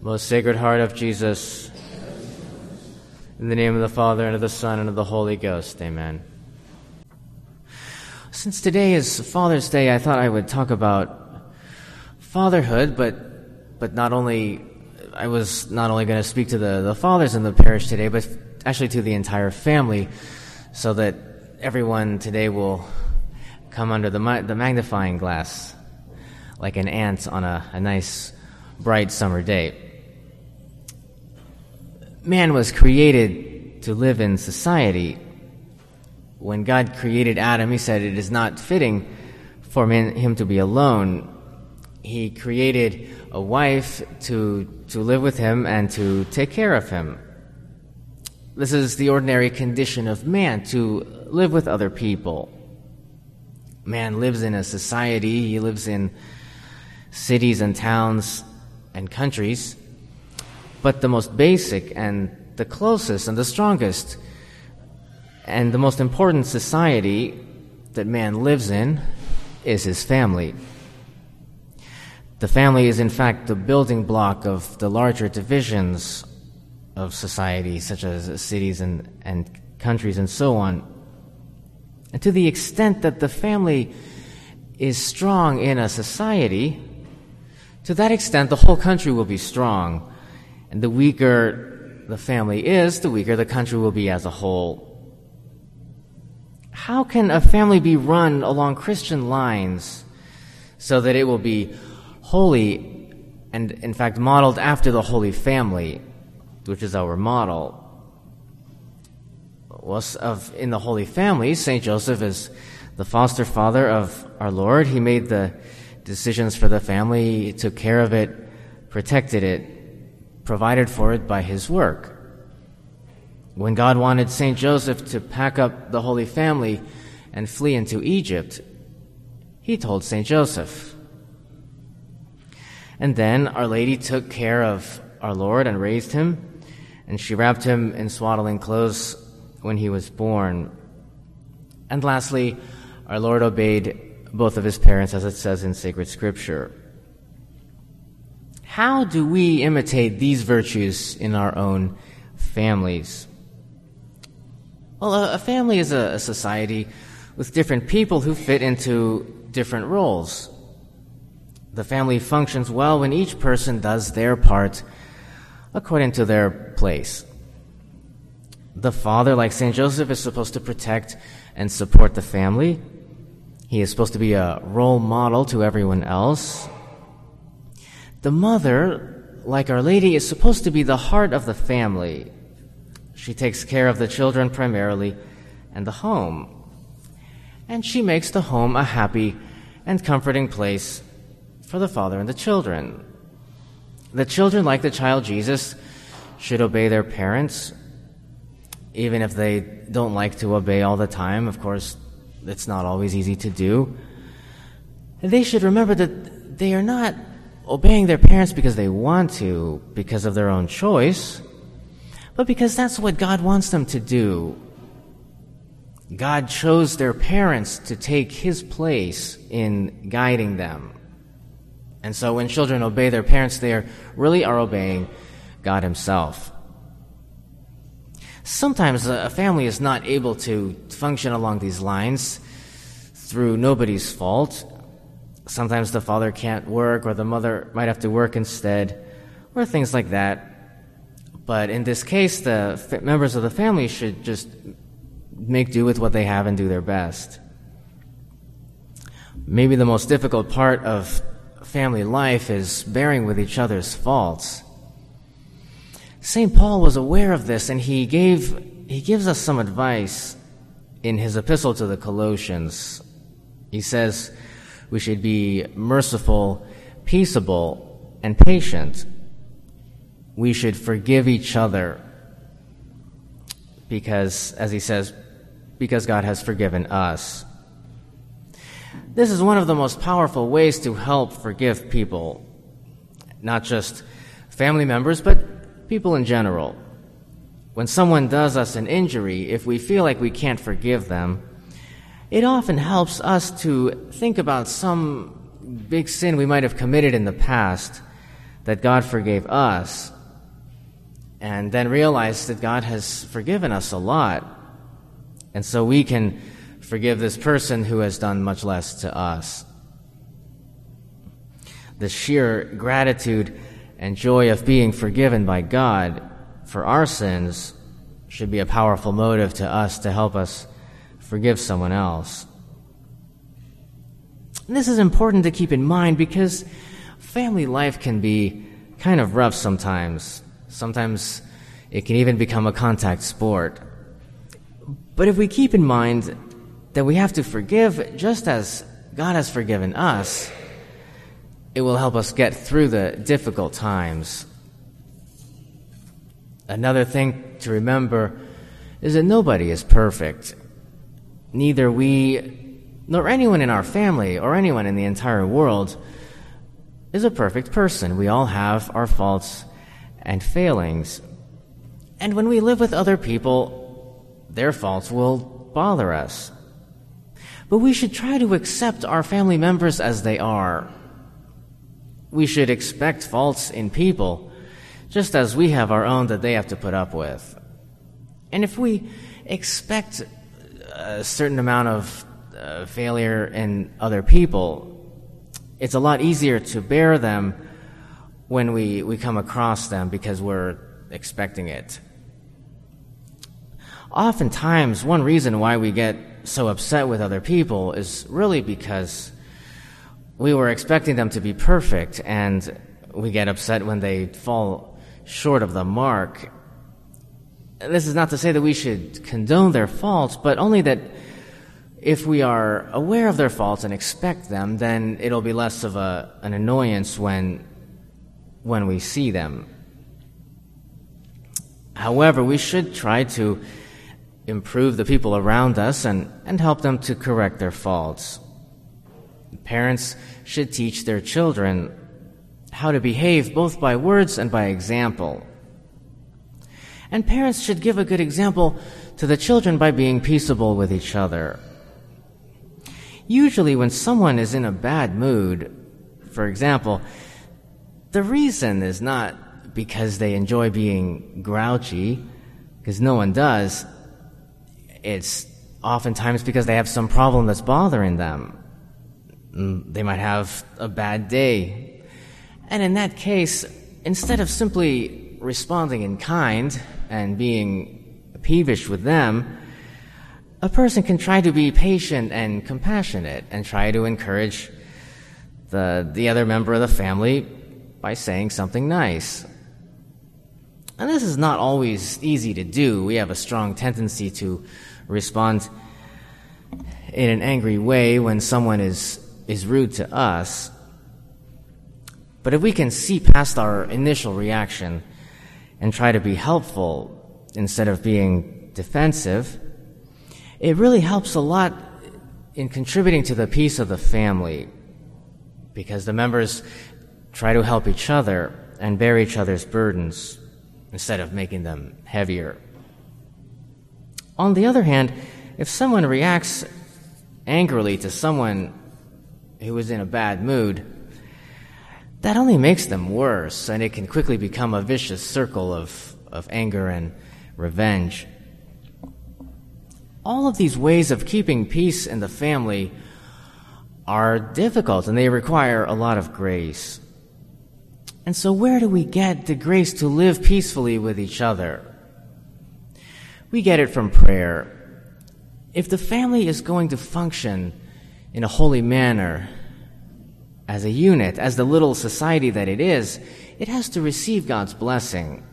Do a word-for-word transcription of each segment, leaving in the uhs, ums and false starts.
Most Sacred Heart of Jesus, in the name of the Father, and of the Son, and of the Holy Ghost, amen. Since today is Father's Day, I thought I would talk about fatherhood, but but not only, I was not only going to speak to the, the fathers in the parish today, but actually to the entire family, so that everyone today will come under the, the magnifying glass, like an ant on a, a nice, bright summer day. Man was created to live in society. When God created Adam, he said it is not fitting for man, him to be alone. He created a wife to, to live with him and to take care of him. This is the ordinary condition of man, to live with other people. Man lives in a society, he lives in cities and towns and countries, but the most basic and the closest and the strongest and the most important society that man lives in is his family. The family is in fact the building block of the larger divisions of society, such as cities and, and countries and so on. And to the extent that the family is strong in a society, to that extent the whole country will be strong. And the weaker the family is, the weaker the country will be as a whole. How can a family be run along Christian lines so that it will be holy and, in fact, modeled after the Holy Family, which is our model? Well, of, in the Holy Family, Saint Joseph is the foster father of our Lord. He made the decisions for the family, he took care of it, protected it, provided for it by his work. When God wanted Saint Joseph to pack up the Holy Family and flee into Egypt, he told Saint Joseph. And then Our Lady took care of our Lord and raised him, and she wrapped him in swaddling clothes when he was born. And lastly, our Lord obeyed both of his parents, as it says in sacred scripture. How do we imitate these virtues in our own families? Well, a family is a society with different people who fit into different roles. The family functions well when each person does their part according to their place. The father, like Saint Joseph, is supposed to protect and support the family. He is supposed to be a role model to everyone else. The mother, like Our Lady, is supposed to be the heart of the family. She takes care of the children primarily and the home. And she makes the home a happy and comforting place for the father and the children. The children, like the child Jesus, should obey their parents, even if they don't like to obey all the time. Of course, it's not always easy to do. And they should remember that they are not obeying their parents because they want to, because of their own choice, but because that's what God wants them to do. God chose their parents to take his place in guiding them. And so when children obey their parents, they are, really are obeying God himself. Sometimes a family is not able to function along these lines through nobody's fault. Sometimes the father can't work, or the mother might have to work instead, or things like that. But in this case, the f- members of the family should just make do with what they have and do their best. Maybe the most difficult part of family life is bearing with each other's faults. Saint Paul was aware of this, and he gave he gives us some advice in his epistle to the Colossians. He says we should be merciful, peaceable, and patient. We should forgive each other because, as he says, because God has forgiven us. This is one of the most powerful ways to help forgive people, not just family members, but people in general. When someone does us an injury, if we feel like we can't forgive them, it often helps us to think about some big sin we might have committed in the past that God forgave us, and then realize that God has forgiven us a lot, and so we can forgive this person who has done much less to us. The sheer gratitude and joy of being forgiven by God for our sins should be a powerful motive to us to help us forgive someone else. And this is important to keep in mind because family life can be kind of rough sometimes. Sometimes it can even become a contact sport. But if we keep in mind that we have to forgive just as God has forgiven us, it will help us get through the difficult times. Another thing to remember is that nobody is perfect. Neither we nor anyone in our family or anyone in the entire world is a perfect person. We all have our faults and failings. And when we live with other people, their faults will bother us. But we should try to accept our family members as they are. We should expect faults in people, just as we have our own that they have to put up with. And if we expect a certain amount of uh, failure in other people, it's a lot easier to bear them when we, we come across them because we're expecting it. Oftentimes, one reason why we get so upset with other people is really because we were expecting them to be perfect, and we get upset when they fall short of the mark. This is not to say that we should condone their faults, but only that if we are aware of their faults and expect them, then it'll be less of a, an annoyance when, when we see them. However, we should try to improve the people around us and, and help them to correct their faults. Parents should teach their children how to behave both by words and by example. And parents should give a good example to the children by being peaceable with each other. Usually when someone is in a bad mood, for example, the reason is not because they enjoy being grouchy, because no one does. It's oftentimes because they have some problem that's bothering them. They might have a bad day. And in that case, instead of simply responding in kind and being peevish with them, a person can try to be patient and compassionate and try to encourage the, the other member of the family by saying something nice. And this is not always easy to do. We have a strong tendency to respond in an angry way when someone is, is rude to us. But if we can see past our initial reaction and try to be helpful instead of being defensive, it really helps a lot in contributing to the peace of the family, because the members try to help each other and bear each other's burdens instead of making them heavier. On the other hand, if someone reacts angrily to someone who is in a bad mood, that only makes them worse, and it can quickly become a vicious circle of, of anger and revenge. All of these ways of keeping peace in the family are difficult, and they require a lot of grace. And so where do we get the grace to live peacefully with each other? We get it from prayer. If the family is going to function in a holy manner, as a unit, as the little society that it is, it has to receive God's blessing.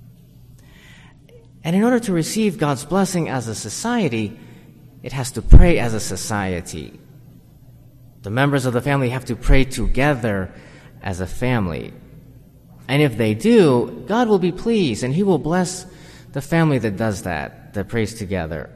And in order to receive God's blessing as a society, it has to pray as a society. The members of the family have to pray together as a family. And if they do, God will be pleased, and He will bless the family that does that, that prays together.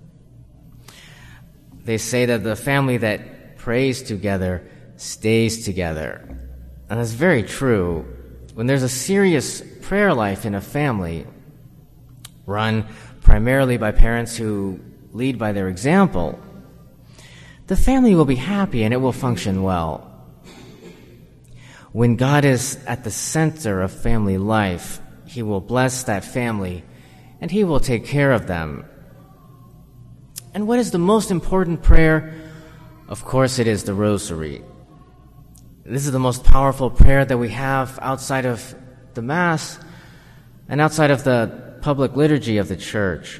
They say that the family that prays together stays together. And that's very true. When there's a serious prayer life in a family, run primarily by parents who lead by their example, the family will be happy and it will function well. When God is at the center of family life, He will bless that family and He will take care of them. And what is the most important prayer? Of course, it is the Rosary. This is the most powerful prayer that we have outside of the Mass and outside of the public liturgy of the Church.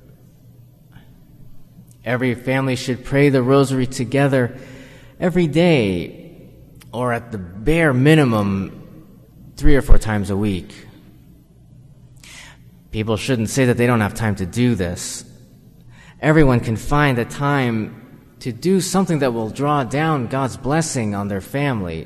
Every family should pray the Rosary together every day, or at the bare minimum, three or four times a week. People shouldn't say that they don't have time to do this. Everyone can find the time to do something that will draw down God's blessing on their family.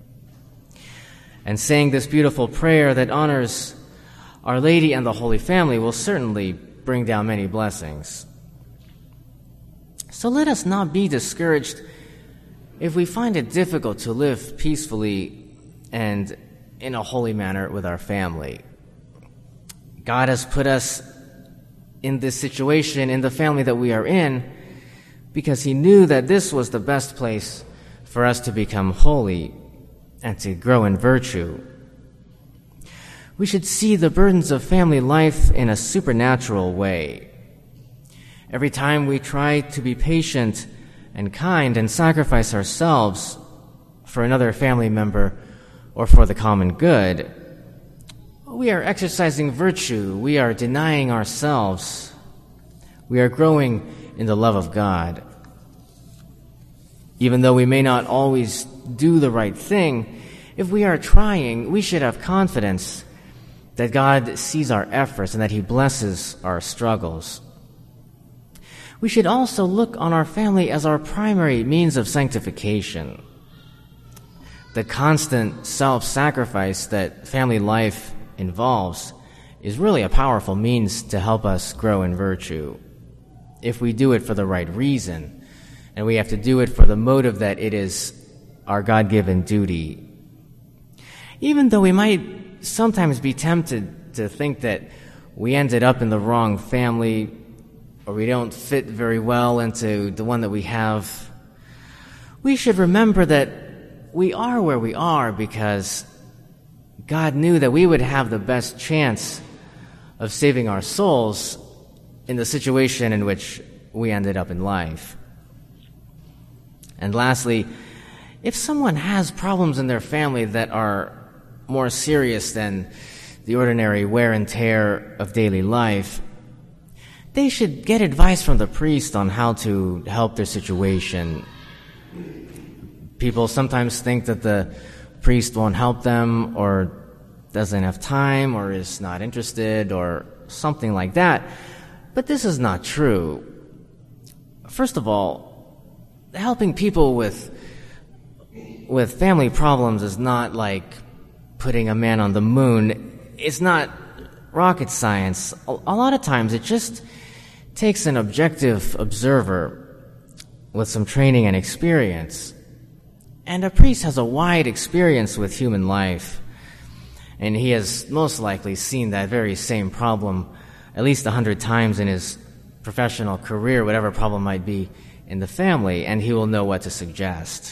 And saying this beautiful prayer that honors Our Lady and the Holy Family will certainly bring down many blessings. So let us not be discouraged if we find it difficult to live peacefully and in a holy manner with our family. God has put us in this situation, in the family that we are in, because He knew that this was the best place for us to become holy and to grow in virtue. We should see the burdens of family life in a supernatural way. Every time we try to be patient and kind and sacrifice ourselves for another family member or for the common good, we are exercising virtue. We are denying ourselves. We are growing in the love of God. Even though we may not always do the right thing, if we are trying, we should have confidence that God sees our efforts and that He blesses our struggles. We should also look on our family as our primary means of sanctification. The constant self-sacrifice that family life involves is really a powerful means to help us grow in virtue, if we do it for the right reason, and we have to do it for the motive that it is our God-given duty. Even though we might sometimes be tempted to think that we ended up in the wrong family, or we don't fit very well into the one that we have, we should remember that we are where we are because God knew that we would have the best chance of saving our souls in the situation in which we ended up in life. And lastly, if someone has problems in their family that are more serious than the ordinary wear and tear of daily life, they should get advice from the priest on how to help their situation. People sometimes think that the priest won't help them, or doesn't have time, or is not interested, or something like that. But this is not true. First of all, helping people with with family problems is not like putting a man on the moon. It's not rocket science. A, a lot of times it just takes an objective observer with some training and experience. And a priest has a wide experience with human life, and he has most likely seen that very same problem at least a hundred times in his professional career, whatever problem might be in the family, and he will know what to suggest.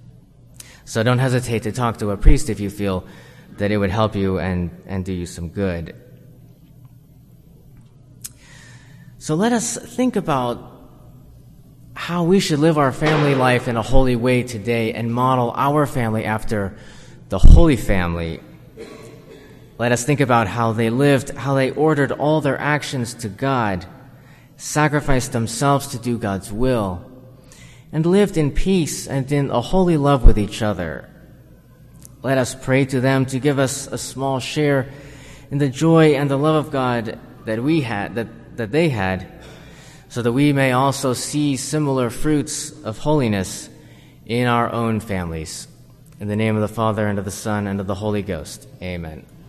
So don't hesitate to talk to a priest if you feel that it would help you and, and do you some good. So let us think about how we should live our family life in a holy way today and model our family after the Holy Family. Let us think about how they lived, how they ordered all their actions to God, sacrificed themselves to do God's will, and lived in peace and in a holy love with each other. Let us pray to them to give us a small share in the joy and the love of God that we had, that, that they had, so that we may also see similar fruits of holiness in our own families. In the name of the Father, and of the Son, and of the Holy Ghost. Amen.